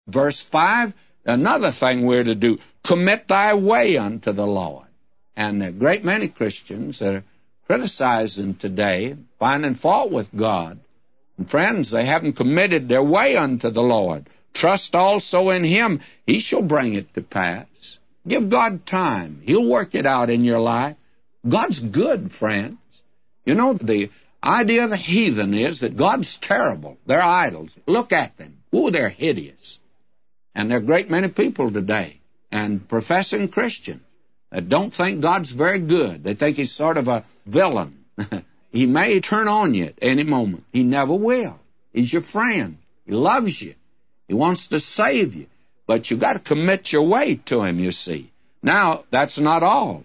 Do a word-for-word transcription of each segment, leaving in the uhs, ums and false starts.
Verse five, another thing we're to do, commit thy way unto the Lord. And a great many Christians that are criticizing today, finding fault with God. And friends, they haven't committed their way unto the Lord. Trust also in Him. He shall bring it to pass. Give God time. He'll work it out in your life. God's good, friends. You know, the idea of the heathen is that God's terrible. They're idols. Look at them. Ooh, they're hideous. And there are a great many people today, and professing Christians, that don't think God's very good. They think He's sort of a villain. He may turn on you at any moment. He never will. He's your friend. He loves you. He wants to save you. But you've got to commit your way to Him, you see. Now, that's not all.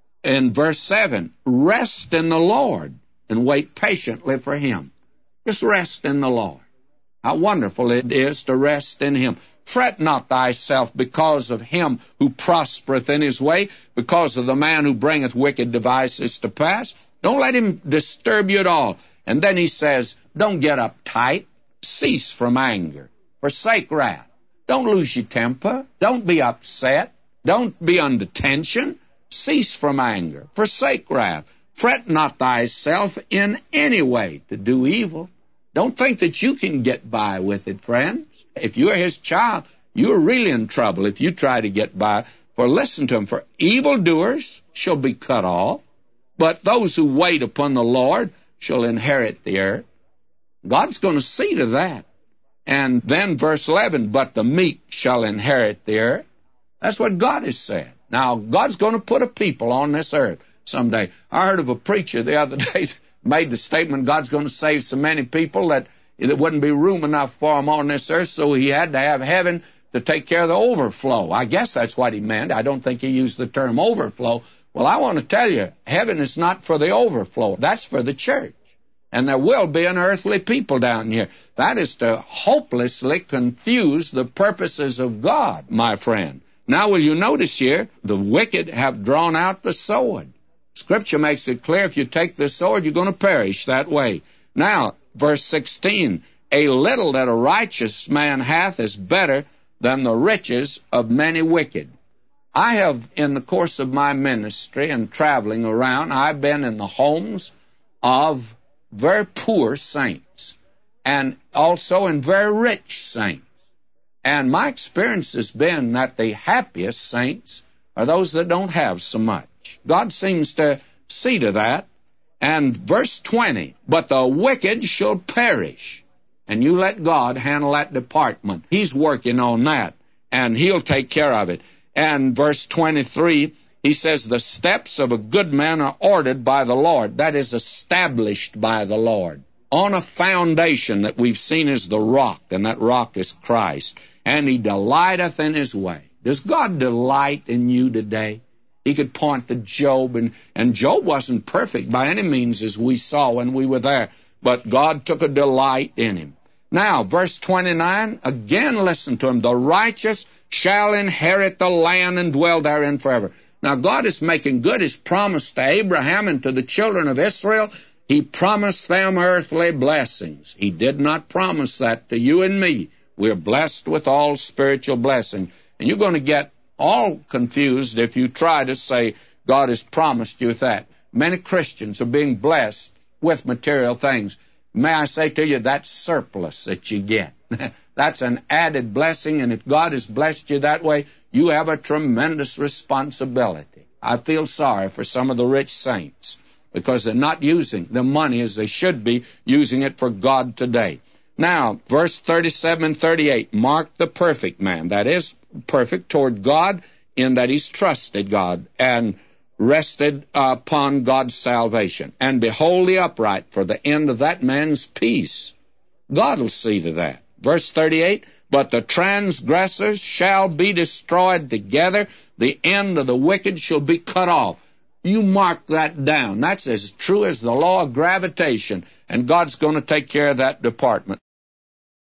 In verse seven, rest in the Lord and wait patiently for Him. Just rest in the Lord. How wonderful it is to rest in Him. Fret not thyself because of him who prospereth in his way, because of the man who bringeth wicked devices to pass. Don't let him disturb you at all. And then he says, don't get uptight. Cease from anger. Forsake wrath. Don't lose your temper. Don't be upset. Don't be under tension. Cease from anger. Forsake wrath. Fret not thyself in any way to do evil. Don't think that you can get by with it, friends. If you're His child, you're really in trouble if you try to get by. For listen to Him, for evildoers shall be cut off, but those who wait upon the Lord shall inherit the earth. God's going to see to that. And then verse eleven, but the meek shall inherit the earth. That's what God has said. Now, God's going to put a people on this earth someday. I heard of a preacher the other day made the statement God's going to save so many people that there wouldn't be room enough for them on this earth, so He had to have heaven to take care of the overflow. I guess that's what He meant. I don't think He used the term overflow. Well, I want to tell you, heaven is not for the overflow. That's for the church. And there will be an earthly people down here. That is to hopelessly confuse the purposes of God, my friend. Now, will you notice here, the wicked have drawn out the sword. Scripture makes it clear if you take the sword, you're going to perish that way. Now, verse sixteen, a little that a righteous man hath is better than the riches of many wicked. I have, in the course of my ministry and traveling around, I've been in the homes of very poor saints and also in very rich saints. And my experience has been that the happiest saints are those that don't have so much. God seems to see to that. And verse twenty, but the wicked shall perish. And you let God handle that department. He's working on that, and He'll take care of it. And verse twenty-three, he says, the steps of a good man are ordered by the Lord. That is, established by the Lord. On a foundation that we've seen as the rock, and that rock is Christ. And He delighteth in His way. Does God delight in you today? He could point to Job, and, and Job wasn't perfect by any means, as we saw when we were there, but God took a delight in him. Now, verse twenty-nine, again listen to him. The righteous shall inherit the land and dwell therein forever. Now, God is making good His promise to Abraham and to the children of Israel. He promised them earthly blessings. He did not promise that to you and me. We're blessed with all spiritual blessings. And you're going to get all confused if you try to say God has promised you that. Many Christians are being blessed with material things. May I say to you, that's surplus that you get. That's an added blessing, and if God has blessed you that way, you have a tremendous responsibility. I feel sorry for some of the rich saints because they're not using the money as they should be, using it for God today. Now, verse thirty-seven and thirty-eight, mark the perfect man. That is, perfect toward God in that he's trusted God and rested upon God's salvation. And behold the upright, for the end of that man's peace. God will see to that. Verse thirty-eight, but the transgressors shall be destroyed together. The end of the wicked shall be cut off. You mark that down. That's as true as the law of gravitation, and God's going to take care of that department.